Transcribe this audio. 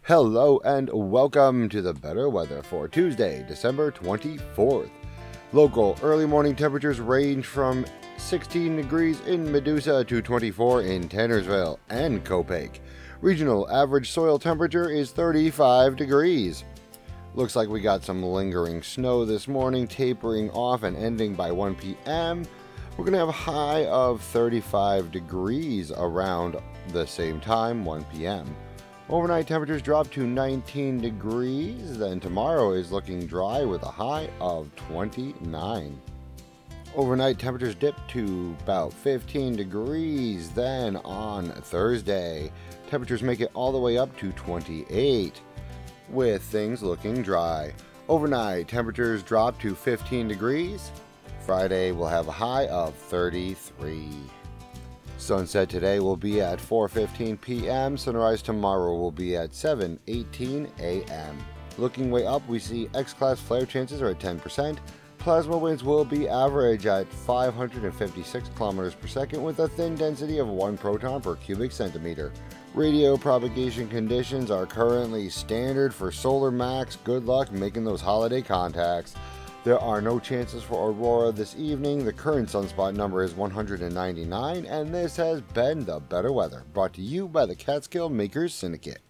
Hello and welcome to the better weather for Tuesday, December 24th. Local early morning temperatures range from 16 degrees in Medusa to 24 in Tannersville and Copake. Regional average soil temperature is 35 degrees. Looks like we got some lingering snow this morning, tapering off and ending by 1 p.m. We're going to have a high of 35 degrees around the same time, 1 p.m. Overnight temperatures drop to 19 degrees, then tomorrow is looking dry with a high of 29. Overnight temperatures dip to about 15 degrees, then on Thursday, temperatures make it all the way up to 28, with things looking dry. Overnight temperatures drop to 15 degrees. Friday will have a high of 33. Sunset today will be at 4:15 p.m. Sunrise tomorrow will be at 7:18 a.m. Looking way up, we see X-class flare chances are at 10%. Plasma winds will be average at 556 kilometers per second with a thin density of 1 proton per cubic centimeter. Radio propagation conditions are currently standard for solar max. Good luck making those holiday contacts. There are no chances for aurora this evening. The current sunspot number is 199, and this has been the Better Weather, brought to you by the Catskill Makers Syndicate.